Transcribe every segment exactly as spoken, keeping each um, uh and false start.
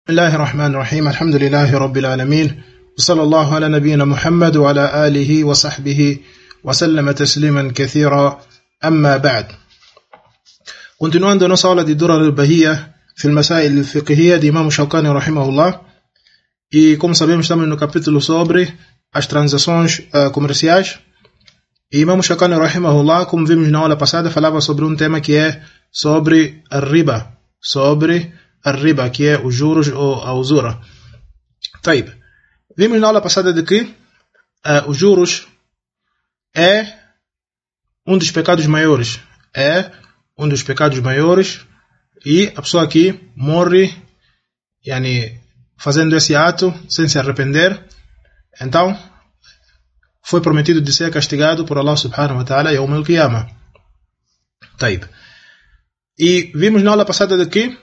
بسم الله الرحمن الرحيم الحمد لله رب العالمين وصلى الله على نبينا محمد وعلى آله وصحبه وسلم تسليما كثيرا أما بعد. Continuando nossa aula de Durar al-Bahiyya في المسائل الفقهية de Imam Shawkani rahimahullah, e como sabemos estamos no capítulo sobre as transações uh, comerciais. E Imam Shawkani rahimahullah, como vimos na aula passada, falava sobre um tema que é sobre a riba, sobre a riba, que é os juros ou a usura. Taib. Vimos na aula passada de que uh, os juros é um dos pecados maiores, é um dos pecados maiores, e a pessoa aqui morre yani, fazendo esse ato sem se arrepender, então foi prometido de ser castigado por Allah subhanahu wa ta'ala yawm al-qiyamah. Taib. E vimos na aula passada de que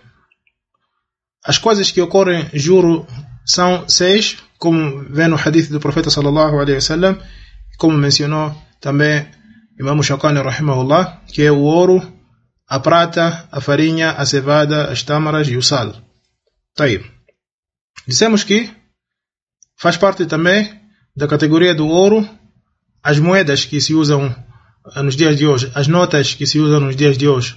as coisas que ocorrem juro são seis, como vem no hadith do profeta sallallahu alaihi wasallam, como mencionou também Imam Shawkani rahimahullah, que é o ouro, a prata, a farinha, a cevada, as tâmaras e o sal. Taib. Dissemos que faz parte também da categoria do ouro as moedas que se usam nos dias de hoje, as notas que se usam nos dias de hoje.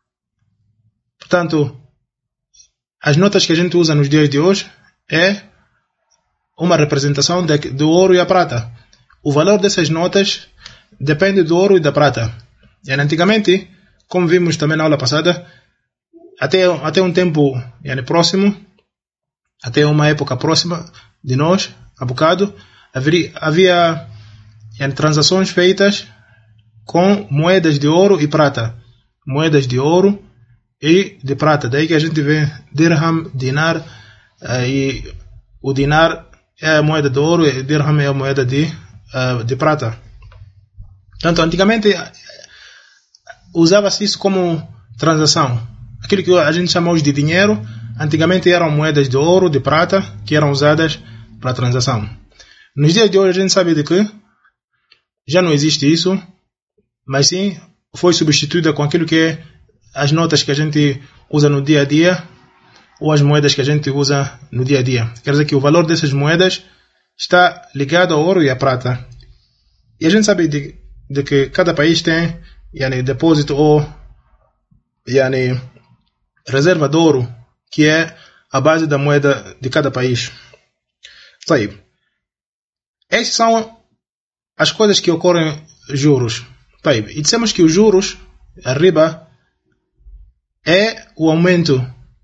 Portanto, as notas que a gente usa nos dias de hoje é uma representação de, do ouro e a prata. O valor dessas notas depende do ouro e da prata. E antigamente, como vimos também na aula passada, até, até um tempo yani, próximo, até uma época próxima de nós, há bocado, havia, havia yani, transações feitas com moedas de ouro e prata. Moedas de ouro e de prata. Daí que a gente vê dirham, dinar, uh, e o dinar é a moeda de ouro e o dirham é a moeda de, uh, de prata. Portanto, antigamente usava-se isso como transação. Aquilo que a gente chama hoje de dinheiro, antigamente eram moedas de ouro, de prata, que eram usadas para transação. Nos dias de hoje a gente sabe de que já não existe isso, mas sim foi substituída com aquilo que é as notas que a gente usa no dia a dia, ou as moedas que a gente usa no dia a dia. Quer dizer que o valor dessas moedas está ligado ao ouro e à prata. E a gente sabe de, de que cada país tem yani, depósito ou yani, reserva de ouro, que é a base da moeda de cada país. Aí, essas são as coisas que ocorrem juros. Aí, e dissemos que os juros, a riba, é o aumento.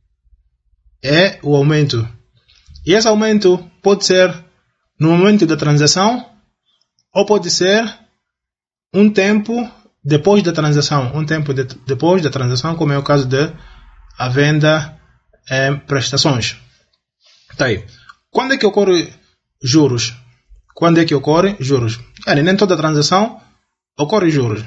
É o aumento. E esse aumento pode ser no momento da transação ou pode ser um tempo depois da transação. Um tempo de, depois da transação, como é o caso de a venda em prestações. Tá aí. Quando é que ocorre juros? Quando é que ocorre juros? É, nem toda transação ocorre juros.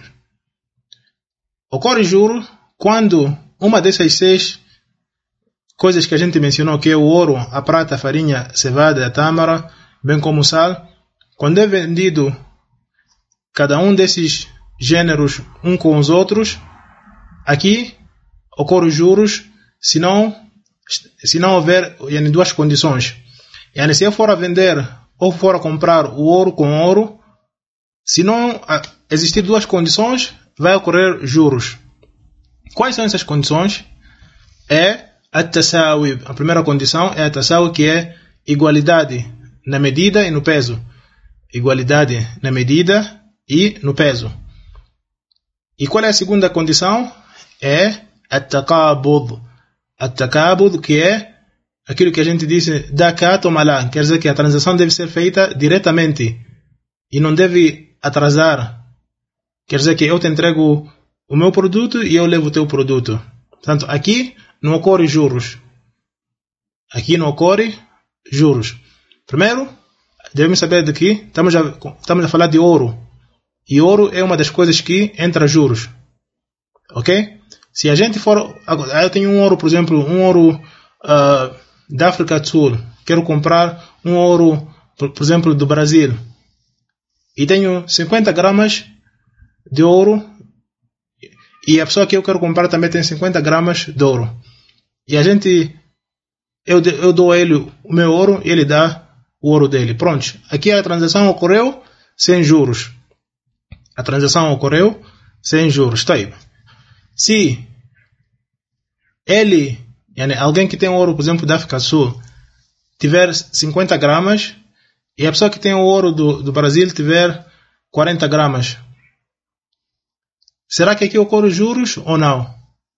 Ocorre juros quando uma dessas seis coisas que a gente mencionou, que é o ouro, a prata, a farinha, a cevada, a tâmara, bem como o sal, quando é vendido cada um desses gêneros um com os outros, aqui ocorre juros se não, se não houver yani, duas condições. Yani, se eu for a vender ou for a comprar o ouro com ouro, se não existir duas condições, vai ocorrer juros. Quais são essas condições? É a tasawi. A primeira condição é a tasawi, que é igualdade na medida e no peso. Igualdade na medida e no peso. E qual é a segunda condição? É a taqabud. A taqabud, que é aquilo que a gente diz da cá, toma lá. Quer dizer que a transação deve ser feita diretamente e não deve atrasar. Quer dizer que eu te entrego o meu produto e eu levo o teu produto. Portanto, aqui não ocorre juros. Aqui não ocorre juros. Primeiro, devemos saber de que estamos a, estamos a falar de ouro. E ouro é uma das coisas que entra juros. Ok? Se a gente for... Eu tenho um ouro, por exemplo, um ouro uh, da África do Sul. Quero comprar um ouro, por, por exemplo, do Brasil. E tenho cinquenta gramas de ouro. E a pessoa que eu quero comprar também tem cinquenta gramas de ouro. E a gente eu, eu dou a ele o meu ouro e ele dá o ouro dele. Pronto. Aqui a transação ocorreu sem juros. A transação ocorreu sem juros. Tá aí. Se ele, yani, alguém que tem ouro, por exemplo, da África do Sul, tiver cinquenta gramas e a pessoa que tem o ouro do, do Brasil tiver quarenta gramas, será que aqui ocorre juros ou não?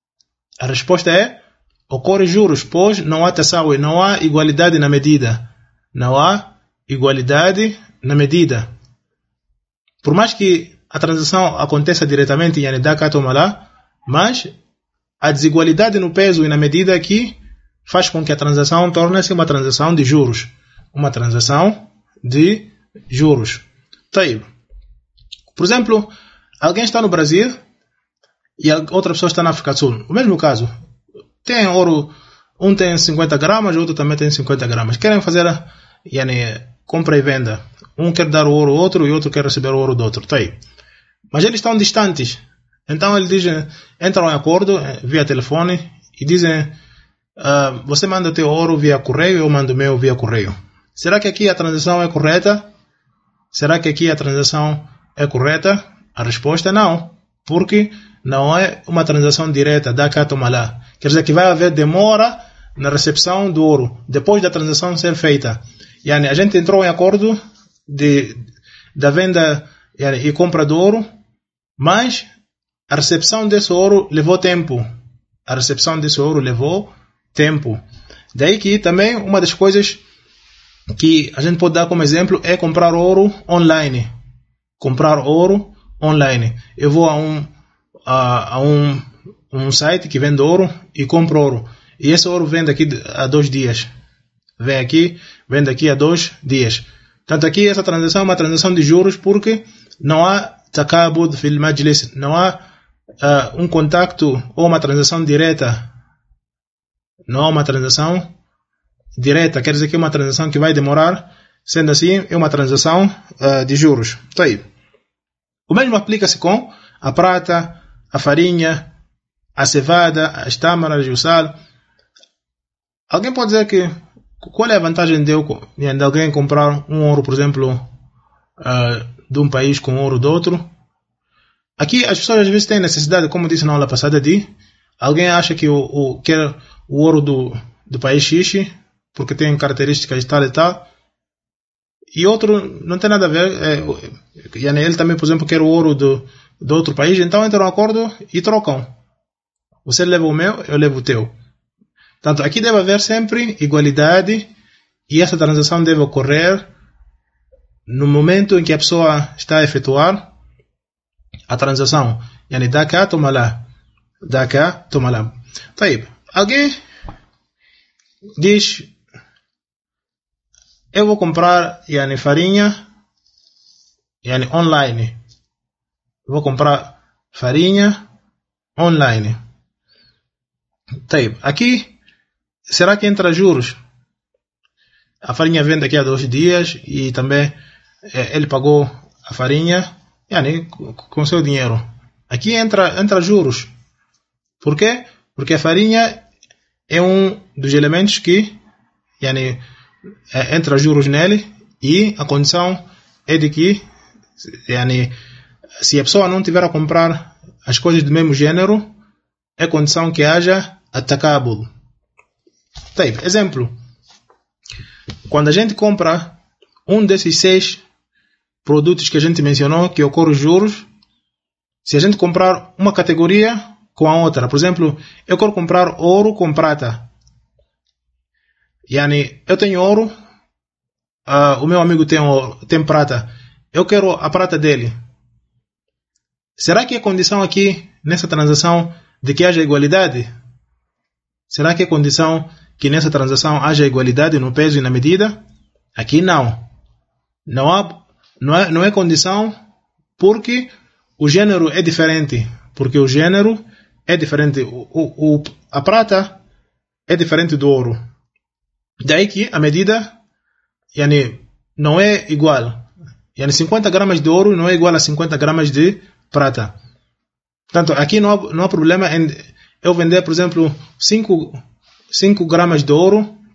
A resposta é: ocorre juros, pois não há tasawi, não há igualdade na medida. Não há igualdade na medida. Por mais que a transação aconteça diretamente em da cá toma lá, mas a desigualdade no peso e na medida aqui faz com que a transação torne-se uma transação de juros. Uma transação de juros. Tá aí. Por exemplo, alguém está no Brasil e a outra pessoa está na África do Sul. O mesmo caso. Tem ouro, um tem cinquenta gramas, o outro também tem cinquenta gramas. Querem fazer yani, compra e venda. Um quer dar o ouro ao outro e o outro quer receber o ouro do outro. Tá aí. Mas eles estão distantes. Então eles dizem, entram em acordo via telefone e dizem: uh, você manda o teu ouro via correio, eu mando o meu via correio. Será que aqui a transação é correta? Será que aqui a transação é correta? A resposta é não. Porque não é uma transação direta, da cá toma lá. Quer dizer que vai haver demora na recepção do ouro, depois da transação ser feita. Yani, a gente entrou em acordo de, da venda yani, e compra do ouro, mas a recepção desse ouro levou tempo. A recepção desse ouro levou tempo. Daí que também uma das coisas que a gente pode dar como exemplo é comprar ouro online. Comprar ouro online. Eu vou a um, a, a um, um site que vende ouro e compro ouro. E esse ouro vem daqui a dois dias. Vem aqui, vem daqui a dois dias. Tanto aqui essa transação é uma transação de juros porque não há takabud fil majlis, não há uh, um contacto ou uma transação direta. Não há uma transação direta, quer dizer que é uma transação que vai demorar. Sendo assim, é uma transação uh, de juros. Tá aí. O mesmo aplica-se com a prata, a farinha, a cevada, as tâmaras e o sal. Alguém pode dizer que qual é a vantagem de, eu, de alguém comprar um ouro, por exemplo, uh, de um país com ouro do outro? Aqui as pessoas às vezes têm necessidade, como disse na aula passada, de alguém acha que o, o, quer o ouro do, do país X porque tem características tal e tal, e outro não tem nada a ver, é, ele também, por exemplo, quer o ouro do, do outro país, então entram em acordo e trocam. Você leva o meu, eu levo o teu. Portanto, aqui deve haver sempre igualdade e essa transação deve ocorrer no momento em que a pessoa está a efetuar a transação. Yani, dá cá, toma lá. Dá cá, toma lá. Tá aí. Alguém diz: eu vou comprar yani, farinha yani, online. Eu vou comprar farinha online. Tá aí. Aqui, será que entra juros? A farinha vem daqui a dois dias e também é, ele pagou a farinha yani, com seu dinheiro. Aqui entra, entra juros. Por quê? Porque a farinha é um dos elementos que yani, é, entra juros nele e a condição é de que yani, se a pessoa não tiver a comprar as coisas do mesmo gênero, é condição que haja atacábulo. Tá aí, exemplo. Quando a gente compra um desses seis produtos que a gente mencionou, que ocorre juros, se a gente comprar uma categoria com a outra, por exemplo, eu quero comprar ouro com prata. Yani, eu tenho ouro, uh, o meu amigo tem, ouro, tem prata, eu quero a prata dele. Será que é condição aqui, nessa transação, de que haja igualdade? Será que é condição que nessa transação haja igualdade no peso e na medida? Aqui não. Não, há, não, é, não é condição porque o gênero é diferente. Porque o gênero é diferente. O, o, o, a prata é diferente do ouro. Daí que a medida yani, não é igual. Yani, cinquenta gramas de ouro não é igual a cinquenta gramas de prata. Portanto, aqui não há, não há problema em eu vender, por exemplo, cinco gramas de ouro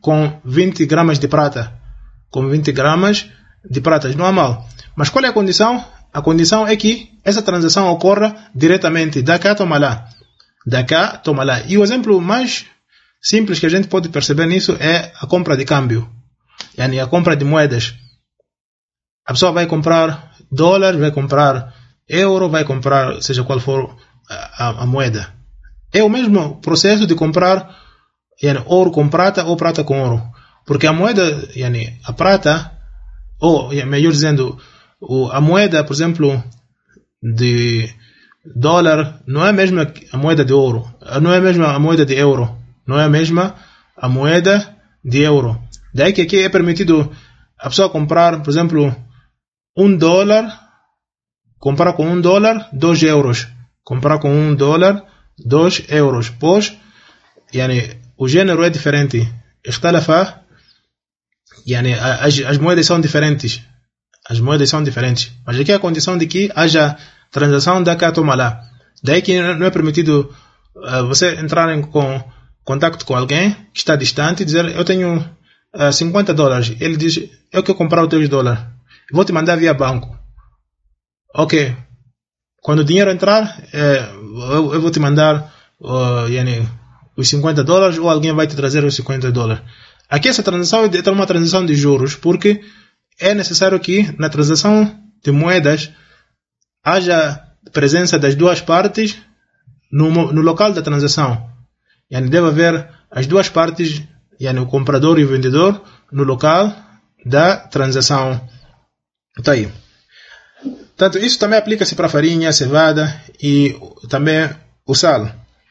com vinte gramas de prata. Com vinte gramas de prata. Não há mal. Mas qual é a condição? A condição é que essa transação ocorra diretamente. Da cá, toma lá. Da cá, toma lá. E o exemplo mais simples que a gente pode perceber nisso é a compra de câmbio. Yani a compra de moedas. A pessoa vai comprar dólar, vai comprar euro, vai comprar seja qual for a, a, a moeda. É o mesmo processo de comprar yani, ouro com prata ou prata com ouro. Porque a moeda, yani, a prata, ou melhor dizendo, a moeda, por exemplo, de dólar, não é a mesma a moeda de ouro. Não é a mesma a moeda de euro. Não é a mesma a moeda de euro. Daí que aqui é permitido a pessoa comprar, por exemplo, um dólar, comprar com um dólar, dois euros. Comprar com um dólar, dois euros. Pois, yani, o gênero é diferente. Estalafa, yani, as, as moedas são diferentes. As moedas são diferentes. Mas aqui é a condição de que haja transação da cá, toma lá. Daí que não é permitido uh, você entrar em com, contato com alguém que está distante e dizer, eu tenho uh, cinquenta dólares. Ele diz, eu quero comprar os teus dólares. Vou te mandar via banco. Ok. Quando o dinheiro entrar, eh, eu, eu vou te mandar uh, yani, os cinquenta dólares ou alguém vai te trazer os cinquenta dólares. Aqui essa transação é uma transação de juros, porque é necessário que na transação de moedas haja presença das duas partes no, no local da transação. Yani, deve haver as duas partes, yani, o comprador e o vendedor, no local da transação. Tá aí. Tanto isso também aplica-se para a farinha, a cevada e também o sal.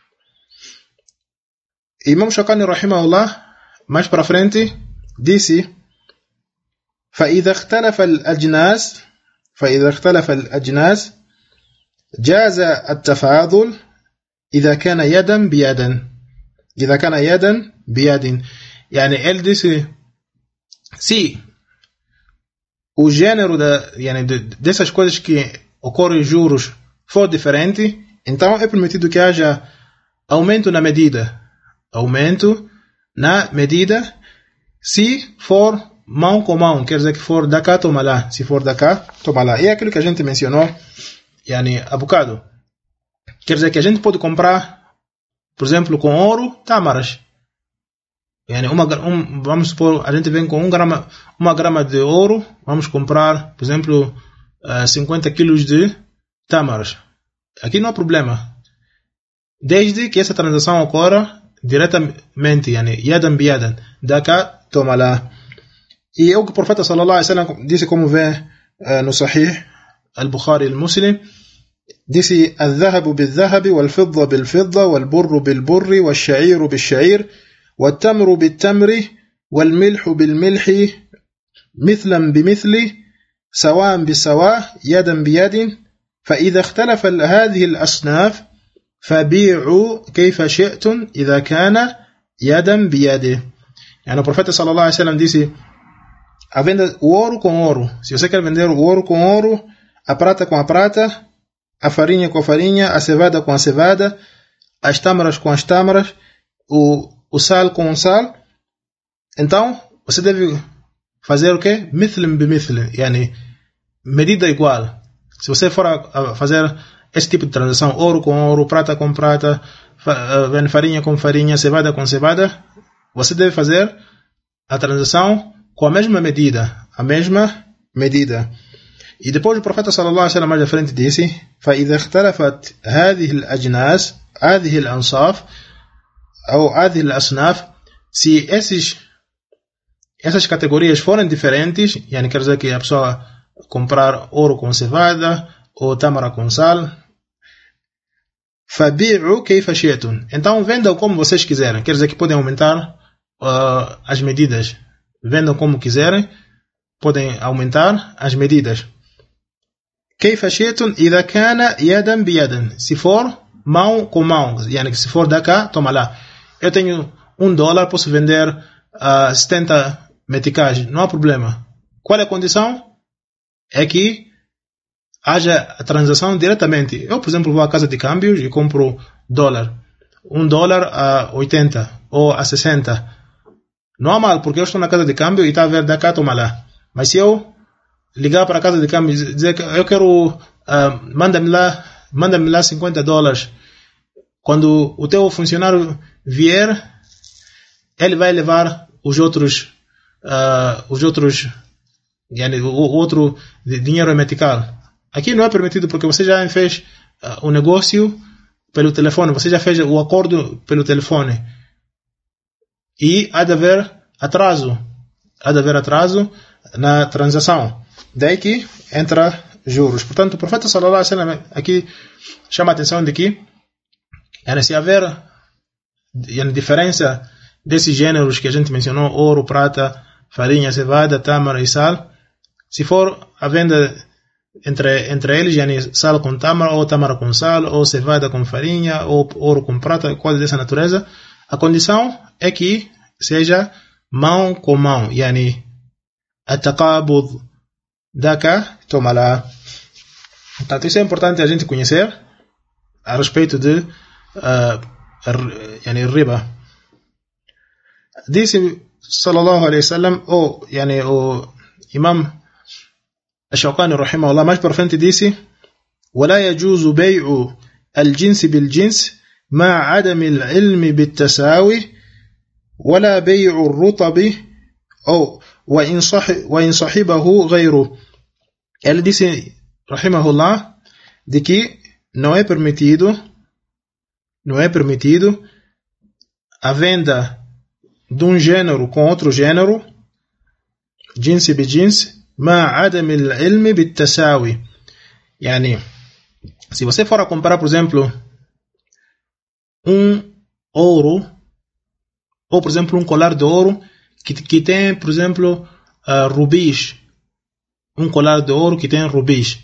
Imam Shawkani rahimahullah, mais para frente, disse: فإذا اختلف الأجناس فإذا اختلف الأجناس جاز التفاضل إذا كان يدا بيد إذا كان يدا بيد. يعني ele disse, se o gênero da, yani, de, dessas coisas que ocorrem em juros for diferente, então é permitido que haja aumento na medida. Aumento na medida se for mão com mão, quer dizer que for da cá, toma lá. Se for da cá, toma lá. E é aquilo que a gente mencionou yani, há bocado. Quer dizer que a gente pode comprar, por exemplo, com ouro, tâmaras. Yani, uma, um, vamos supor, a gente vem com um grama, uma grama de ouro, vamos comprar, por exemplo, uh, cinquenta quilos de tâmaras. Aqui não há problema. Desde que essa transação ocorra diretamente, yani, yadan biyadan, da cá, toma lá. E é o que o profeta sallallahu alaihi wasallam disse, como vê uh, no Sahih al-Bukhari al-Muslim, disse: الذهب بالذهب والفضة بالفضة والبر بالبر والشعير بالشعير والتمر بالتمر والملح بالملح مثلا بمثل سواء بسواء يدا بيد فإذا اختلف هذه الأصناف فبيعوا كيف شئتم إذا كان يدا بيد. يعني o profeta sallallahu alaihi wasallam disse: a venda o ouro com ouro. Se você quer vender o ouro com ouro, a prata com a prata, a farinha com a farinha, a cevada com a cevada, as tâmaras com as tâmaras, o, o sal com o sal, então você deve fazer o quê? Mithlin bimithlin, yani, medida igual. Se você for a, a fazer esse tipo de transação, ouro com ouro, prata com prata, fa, farinha com farinha, cevada com cevada, você deve fazer a transação com a mesma medida, a mesma medida. E depois o profeta sallallahu alaihi wasallam mais à frente disse: فإذا اختلفت هذه الأجناس هذه الأنصاف أو هذه الأصناف, se esses essas categorias forem diferentes, yani quer dizer que a pessoa comprar ouro com cevada ou tâmara com sal, فبيعوا كيف شئتم, então vendam como vocês quiserem. Quer dizer que podem aumentar uh, as medidas. Vendam como quiserem, podem aumentar as medidas. كيف شئتم إذا كان يدا بيد, se for mão com mão, yani se for da cá, toma lá. Eu tenho um dólar, posso vender uh, setenta meticais, não há problema. Qual é a condição? É que haja a transação diretamente. Eu, por exemplo, vou à casa de câmbios e compro dólar. Um dólar a oitenta ou a sessenta. Não há mal, porque eu estou na casa de câmbio e está a ver da cá, toma lá. Mas se eu ligar para a casa de câmbio e dizer que eu quero, uh, manda-me lá, manda-me lá cinquenta dólares. Quando o teu funcionário vier, ele vai levar os outros, uh, os outros, yani, o, o outro dinheiro metical. Aqui não é permitido porque você já fez uh, o negócio pelo telefone, você já fez o acordo pelo telefone. E há de haver atraso, há de haver atraso na transação. Daí que entra juros. Portanto, o profeta sallallahu alaihi wasallam aqui chama a atenção de que se haver a diferença desses gêneros que a gente mencionou, ouro, prata, farinha, cevada, tâmara e sal, se for a venda entre, entre eles, yani sal com tâmara, ou tâmara com sal, ou cevada com farinha, ou ouro com prata, coisa dessa natureza, a condição é que seja mão com mão, yani ataqabud, da cá, toma lá. Portanto, isso é importante a gente conhecer a respeito de uh, yani riba. Disse sallallahu alaihi wasallam, ou yani o imam Ash-Shawkani rahimahullah, mais para frente disse: ولا يجوز بيع الجنس بالجنس مع عدم العلم بالتساوي ولا بيع الرطب أو وإن صح وإن صاحبه غيره. Ele disse rahimahullah de que não é permitido não é permitido a venda de um gênero com outro gênero, جنس بجنس مع عدم العلم بالتساوي. Yani, se você for a comprar, por exemplo, um ouro, ou por exemplo um colar de ouro que, que tem, por exemplo, uh, rubis, um colar de ouro que tem rubis,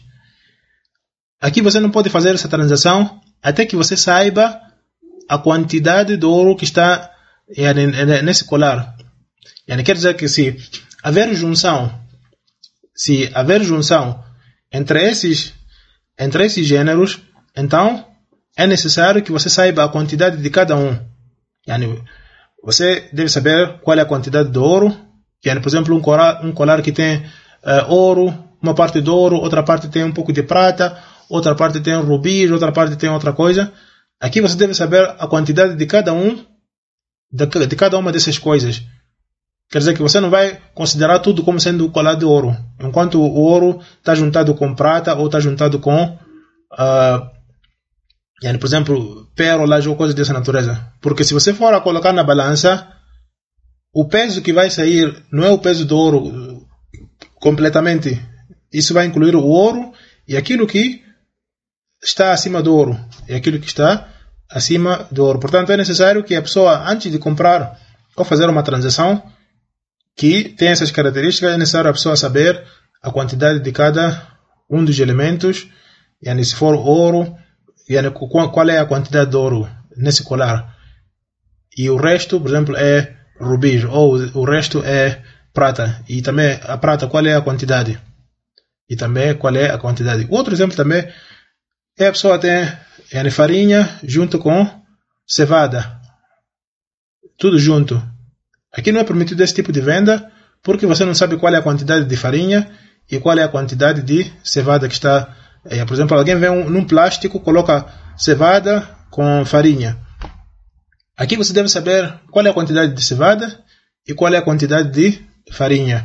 aqui você não pode fazer essa transação até que você saiba a quantidade de ouro que está yani, nesse colar. Yani, quer dizer que se haver junção se haver junção entre esses entre esses gêneros, então é necessário que você saiba a quantidade de cada um. Yani, você deve saber qual é a quantidade de ouro. Yani, por exemplo, um colar, um colar que tem uh, ouro, uma parte de ouro, outra parte tem um pouco de prata, outra parte tem rubis, outra parte tem outra coisa. Aqui você deve saber a quantidade de cada um, de, de cada uma dessas coisas. Quer dizer que você não vai considerar tudo como sendo colar de ouro, enquanto o ouro está juntado com prata ou está juntado com, uh, yani, por exemplo, pérolas ou coisas dessa natureza. Porque se você for a colocar na balança, o peso que vai sair não é o peso do ouro completamente. Isso vai incluir o ouro e aquilo que está acima do ouro. E aquilo que está acima do ouro. Portanto, é necessário que a pessoa, antes de comprar ou fazer uma transação que tem essas características, é necessário a pessoa saber a quantidade de cada um dos elementos. Yani, se for ouro, yani, qual é a quantidade de ouro nesse colar. E o resto, por exemplo, é rubis, ou o resto é prata. E também a prata, qual é a quantidade? E também qual é a quantidade. Outro exemplo também é a pessoa tem yani, farinha junto com cevada. Tudo junto. Aqui não é permitido esse tipo de venda, porque você não sabe qual é a quantidade de farinha e qual é a quantidade de cevada que está. É, por exemplo, alguém vem um, num plástico, coloca cevada com farinha. Aqui você deve saber qual é a quantidade de cevada e qual é a quantidade de farinha.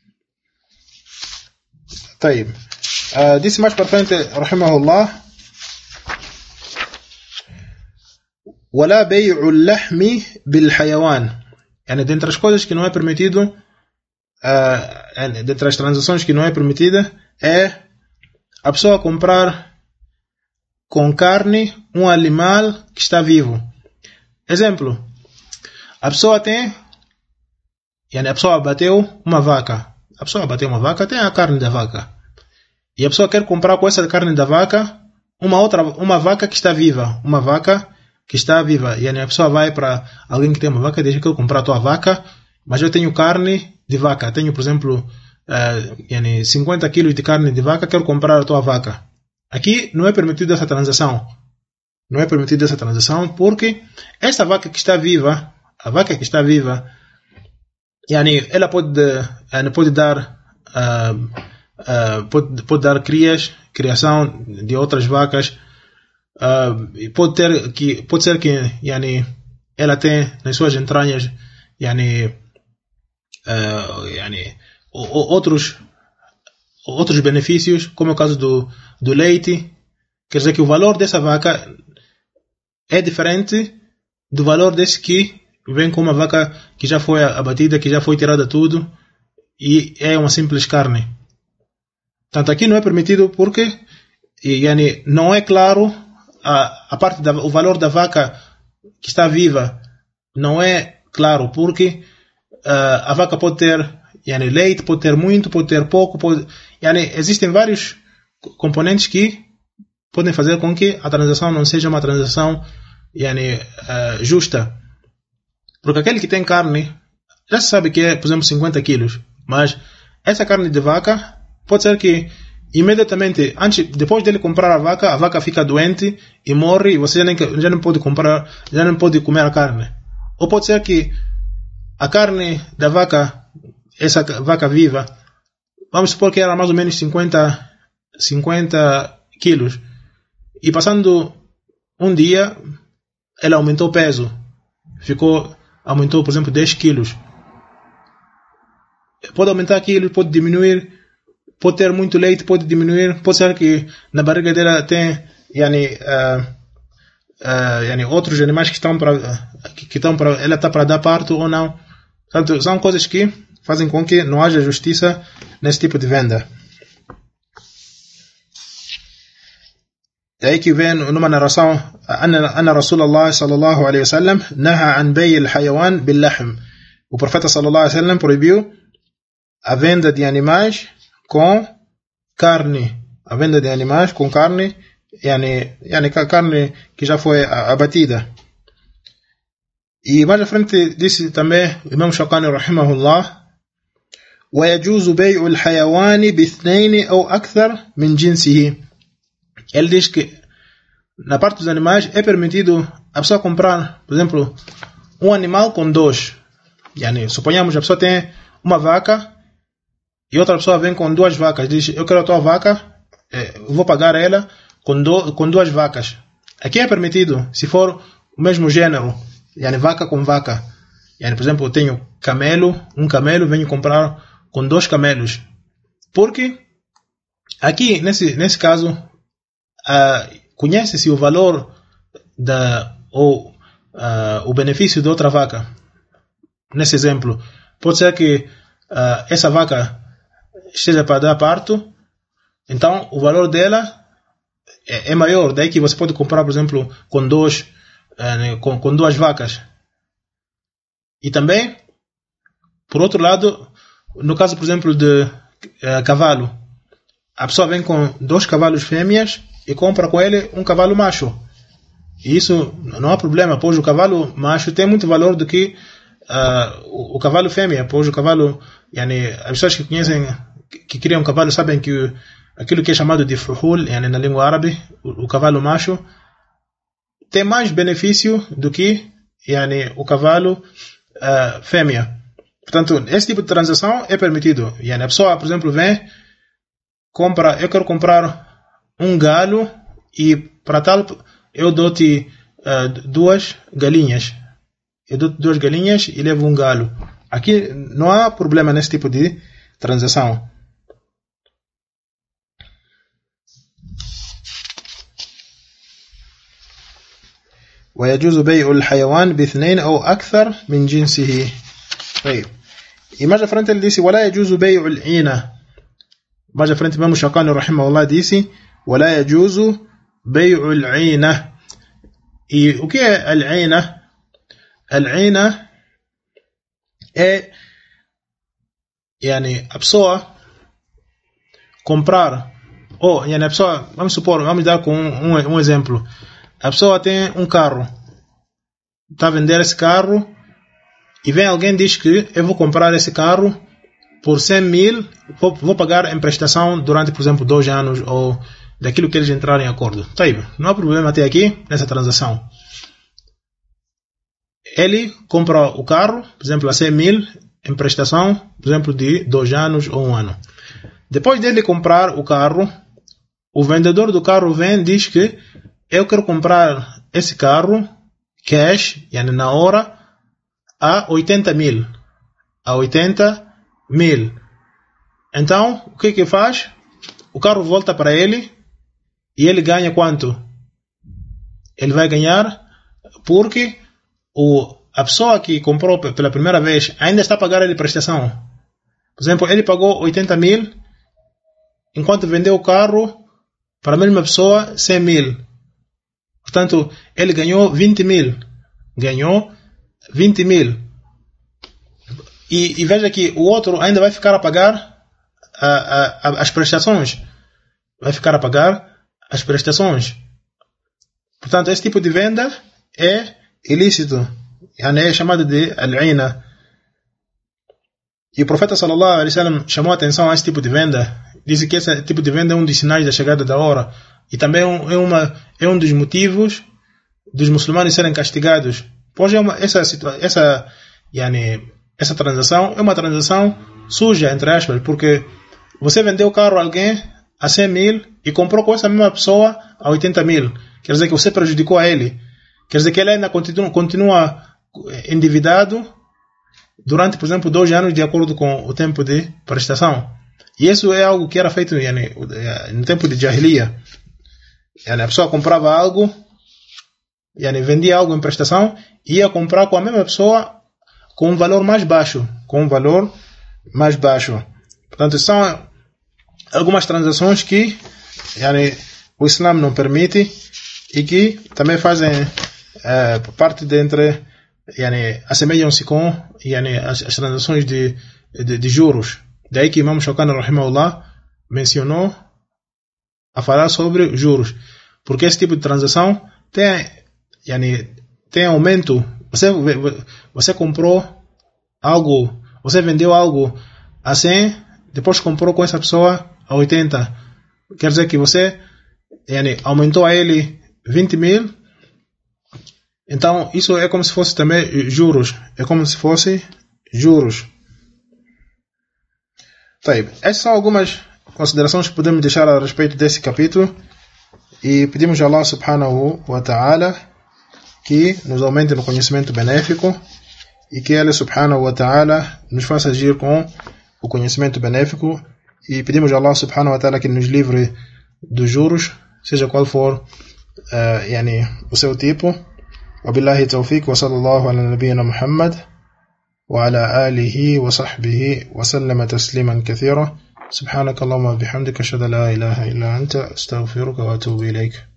Tá aí. Uh, disse mais para frente, rahimahullah, ولا بيع اللحم بالحيوان. Yani, dentre as coisas que não é permitido, uh, dentre as transações que não é permitida, é a pessoa comprar com carne um animal que está vivo. Exemplo, a pessoa tem, yani, a pessoa bateu uma vaca. A pessoa bateu uma vaca, tem a carne da vaca. E a pessoa quer comprar com essa carne da vaca uma outra, uma vaca que está viva, uma vaca que está viva. E a pessoa vai para alguém que tem uma vaca e diz que eu comprar a tua vaca, mas eu tenho carne de vaca. Tenho, por exemplo, uh, cinquenta quilos de carne de vaca, quero comprar a tua vaca. Aqui não é permitido essa transação. Não é permitido essa transação porque essa vaca que está viva, a vaca que está viva, يعني ela pode يعني pode dar uh, uh, pode, pode dar crias, criação de outras vacas, uh, pode ter que pode ser que يعني ela tem nas suas entranhas يعني uh, يعني outros outros benefícios, como é o caso do do leite. Quer dizer que o valor dessa vaca é diferente do valor desse que vem com uma vaca que já foi abatida, que já foi tirada tudo e é uma simples carne. Tanto aqui não é permitido porque e, yani, não é claro a, a parte da, o valor da vaca que está viva não é claro porque uh, a vaca pode ter yani, leite, pode ter muito, pode ter pouco, pode, yani, existem vários componentes que podem fazer com que a transação não seja uma transação yani, uh, justa. Porque aquele que tem carne já se sabe que é, por exemplo, cinquenta quilos. Mas essa carne de vaca pode ser que imediatamente, antes, depois dele comprar a vaca, a vaca fica doente e morre e você já, nem, já não pode comprar, já não pode comer a carne. Ou pode ser que a carne da vaca, essa vaca viva, vamos supor que era mais ou menos cinquenta quilos. E passando um dia, ela aumentou o peso. Ficou, aumentou, por exemplo, dez quilos. Pode aumentar quilos, pode diminuir, pode ter muito leite, pode diminuir. Pode ser que na barriga dela tem yani, uh, uh, yani, outros animais que estão para que, que estão para ela está para dar parto ou não. Portanto, são coisas que fazem com que não haja justiça nesse tipo de venda. É aí que vem numa narração Anna Rasulullah sallallahu alaihi wasallam naha an bay al-hayawan bil-lahm. O profeta sallallahu alaihi wasallam proibiu a venda de animais com carne. A venda de animais com carne, yani, yani carne que já foi abatida. E mais à frente disse também Imam Shawkani rahimahullah ويجوز بيع الحيوان باثنين أو أكثر من جنسه. Ele diz que na parte dos animais é permitido a pessoa comprar, por exemplo, um animal com dois. Yani, suponhamos que a pessoa tem uma vaca e outra pessoa vem com duas vacas. Diz, eu quero a tua vaca, vou pagar ela com, do, com duas vacas. Aqui é permitido, se for o mesmo gênero, yani, vaca com vaca. Yani, por exemplo, eu tenho camelo, um camelo, venho comprar com dois camelos. Porque aqui, nesse, nesse caso, uh, conhece-se o valor da, ou uh, o benefício de outra vaca. Nesse exemplo, pode ser que uh, essa vaca esteja para dar parto, então o valor dela é, é maior. Daí que você pode comprar, por exemplo, com, dois, uh, com, com duas vacas. E também, por outro lado, no caso, por exemplo, de uh, cavalo, a pessoa vem com dois cavalos fêmeas e compra com ele um cavalo macho. E isso não há problema, pois o cavalo macho tem muito valor do que uh, o, o cavalo fêmea. Pois o cavalo, yani, as pessoas que conhecem, que, que criam um cavalo, sabem que aquilo que é chamado de fuhul, yani, na língua árabe, o, o cavalo macho, tem mais benefício do que yani, o cavalo uh, fêmea. Portanto, esse tipo de transação é permitido. E a pessoa, por exemplo, vem, compra, eu quero comprar um galo e para tal eu dou-te uh, duas galinhas. Eu dou-te duas galinhas e levo um galo. Aqui não há problema nesse tipo de transação. ويجوز بيع الحيوان باثنين أو أكثر من جنسه. طيب. E mais à frente ele disse ولا يجوز بيع العينة. Mais à frente Imam Shawkani rahimahullah disse ولا يجوز بيع العينة. E o que é al-'aina? Al-'aina é yani, a pessoa comprar ou yani, a pessoa, vamos supor, vamos dar com um, um, um exemplo. A pessoa tem um carro, está a vender esse carro e vem alguém e diz que eu vou comprar esse carro por cem mil, vou, vou pagar em prestação durante, por exemplo, dois anos ou daquilo que eles entrarem em acordo. Tá aí, não há problema até aqui nessa transação. Ele compra o carro, por exemplo, a cem mil em prestação, por exemplo, de dois anos ou um ano. Depois dele comprar o carro, o vendedor do carro vem e diz que eu quero comprar esse carro cash, yani na hora, a oitenta mil. A oitenta mil. Então, o que que faz? O carro volta para ele e ele ganha quanto? Ele vai ganhar porque o, a pessoa que comprou pela primeira vez ainda está a pagar ele prestação. Por exemplo, ele pagou oitenta mil, enquanto vendeu o carro para a mesma pessoa cem mil. Portanto, ele ganhou vinte mil. Ganhou vinte mil. E, e veja que o outro ainda vai ficar a pagar a, a, a, as prestações. Vai ficar a pagar as prestações. Portanto, esse tipo de venda é ilícito. É chamado de al-ina. E o profeta sallallahu alaihi wasallam chamou a atenção a esse tipo de venda. Disse que esse tipo de venda é um dos sinais da chegada da hora. E também é, uma, é um dos motivos dos muçulmanos serem castigados. Pois é uma, essa, essa, yani, essa transação é uma transação suja, entre aspas, porque você vendeu o carro a alguém a cem mil e comprou com essa mesma pessoa a oitenta mil. Quer dizer que você prejudicou a ele. Quer dizer que ele ainda continua, continua endividado durante, por exemplo, dois anos de acordo com o tempo de prestação. E isso é algo que era feito yani, no tempo de Jahiliya. Yani, a pessoa comprava algo, yani, vendia algo em prestação e ia comprar com a mesma pessoa com um valor mais baixo. Com um valor mais baixo. Portanto, são algumas transações que yani, o Islã não permite e que também fazem é, parte de entre, yani, assemelham-se com yani, as, as transações de, de, de juros. Daí que Imam Shawkani rahimahullah mencionou a falar sobre juros. Porque esse tipo de transação tem, yani, tem aumento. Você, você comprou algo, você vendeu algo a cem, depois comprou com essa pessoa a oitenta. Quer dizer que você yani, aumentou a ele vinte mil. Então isso é como se fosse também juros. É como se fosse juros. Essas são algumas considerações que podemos deixar a respeito desse capítulo e pedimos a Allah subhanahu wa ta'ala que nos aumente no conhecimento benéfico e que Ele subhanahu wa ta'ala nos faça agir com o conhecimento benéfico e pedimos a Allah subhanahu wa ta'ala que nos livre dos juros, seja qual for uh, yani, o seu tipo. Wabillahi tawfiq wa sallallahu ala nabiyyina Muhammad وعلى آله وصحبه وسلم تسليما كثيرا سبحانك اللهم وبحمدك أشهد أن لا إله إلا أنت أستغفرك وأتوب إليك.